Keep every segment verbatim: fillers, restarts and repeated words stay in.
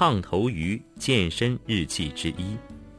胖头鱼健身日记之一。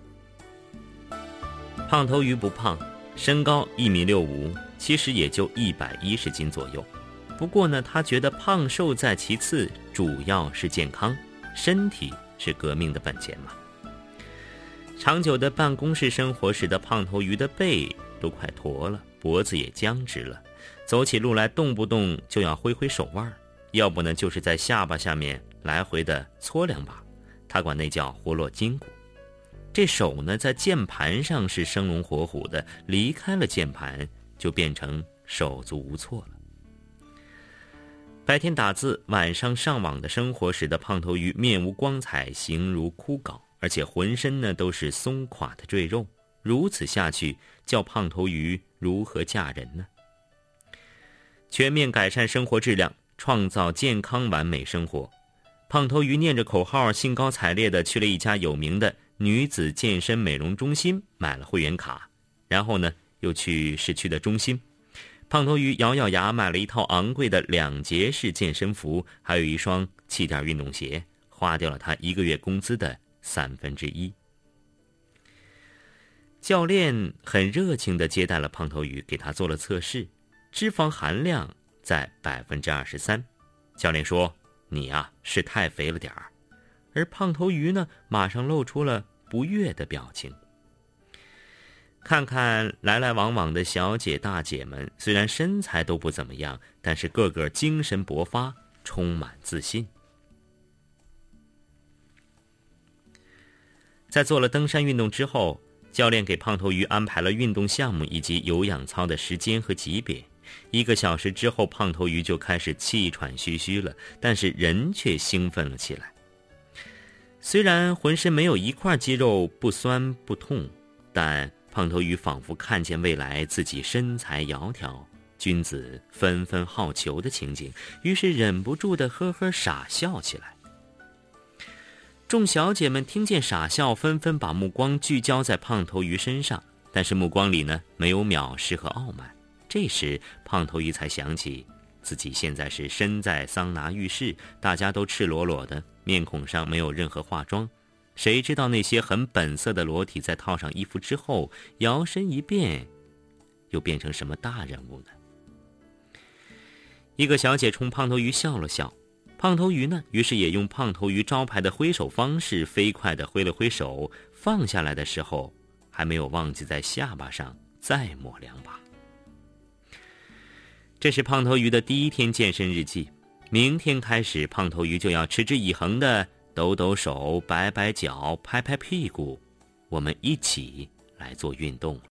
胖头鱼不胖，身高一米六五，其实也就一百一十斤左右。不过呢，他觉得胖瘦在其次，主要是健康，身体是革命的本钱嘛。长久的办公室生活使得胖头鱼的背都快驼了，脖子也僵直了，走起路来动不动就要挥挥手腕，要不呢就是在下巴下面来回的搓两把，他管那叫活络筋骨。这手呢在键盘上是生龙活虎的，离开了键盘就变成手足无措了。白天打字，晚上上网的生活使得胖头鱼面无光彩，形如枯槁，而且浑身呢都是松垮的赘肉。如此下去，叫胖头鱼如何嫁人呢？全面改善生活质量，创造健康完美生活。胖头鱼念着口号，兴高采烈地去了一家有名的女子健身美容中心，买了会员卡，然后呢又去市区的中心。胖头鱼咬咬牙买了一套昂贵的两节式健身服，还有一双气垫运动鞋，花掉了他一个月工资的三分之一。教练很热情地接待了胖头鱼，给他做了测试，脂肪含量在百分之二十三。教练说：“你啊是太肥了点儿。”而胖头鱼呢，马上露出了不悦的表情。看看来来往往的小姐大姐们，虽然身材都不怎么样，但是个个精神勃发，充满自信。在做了登山运动之后，教练给胖头鱼安排了运动项目以及有氧操的时间和级别。一个小时之后，胖头鱼就开始气喘吁吁了，但是人却兴奋了起来。虽然浑身没有一块肌肉不酸不痛，但胖头鱼仿佛看见未来自己身材窈窕，君子纷纷好逑的情景，于是忍不住地呵呵傻笑起来。众小姐们听见傻笑，纷纷把目光聚焦在胖头鱼身上，但是目光里呢没有藐视和傲慢。这时胖头鱼才想起自己现在是身在桑拿浴室，大家都赤裸裸的，面孔上没有任何化妆，谁知道那些很本色的裸体在套上衣服之后，摇身一变又变成什么大人物呢？一个小姐冲胖头鱼笑了笑，胖头鱼呢，于是也用胖头鱼招牌的挥手方式飞快地挥了挥手，放下来的时候还没有忘记在下巴上再抹两把。这是胖头鱼的第一天健身日记，明天开始胖头鱼就要持之以恒地抖抖手，摆摆脚，拍拍屁股，我们一起来做运动了。